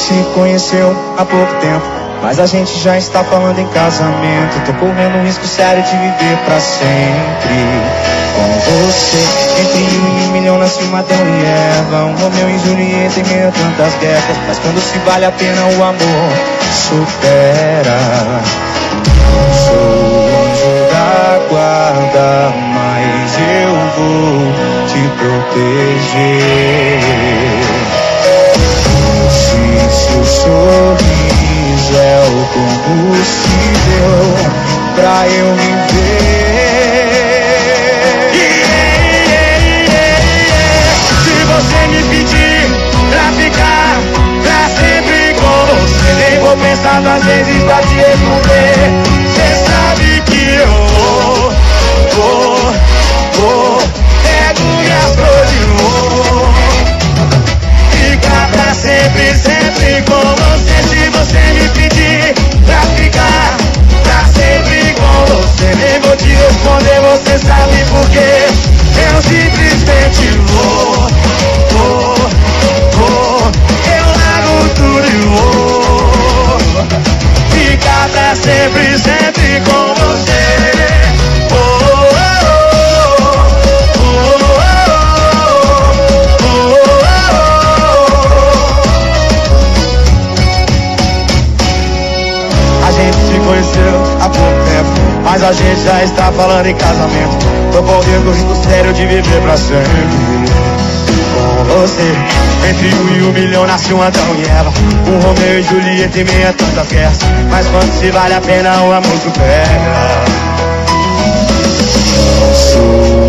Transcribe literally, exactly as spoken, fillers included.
se conheceu há pouco tempo, mas a gente já está falando em casamento. Tô correndo um risco sério de viver pra sempre com você. Entre um e um milhão nasce uma Adão e Eva, um Romeu e Julieta em meio a tantas guerras. Mas quando se vale a pena o amor supera. Não sou anjo da guarda, mas eu vou te proteger. Se seu sorriso é o combustível pra eu viver. Yeah, yeah, yeah. Se você me pedir pra ficar pra sempre com você, nem vou pensar duas vezes pra te responder. Cê sabe que eu vou, vou, vou, pego minhas coisas e vou ficar pra sempre, sempre com você. Se você me pedir pra ficar pra sempre com você, nem vou te responder, você sabe por quê. Eu simplesmente vou, vou, vou, eu largo tudo e vou ficar pra sempre, sempre com você. Há pouco tempo, mas a gente já está falando em casamento. Tô correndo o risco sério de viver pra sempre com você. Entre um e um milhão nasce um Adão e Eva, um Romeu e Julieta em meio a tantas guerras. Mas quando se vale a pena o amor supera. Não sou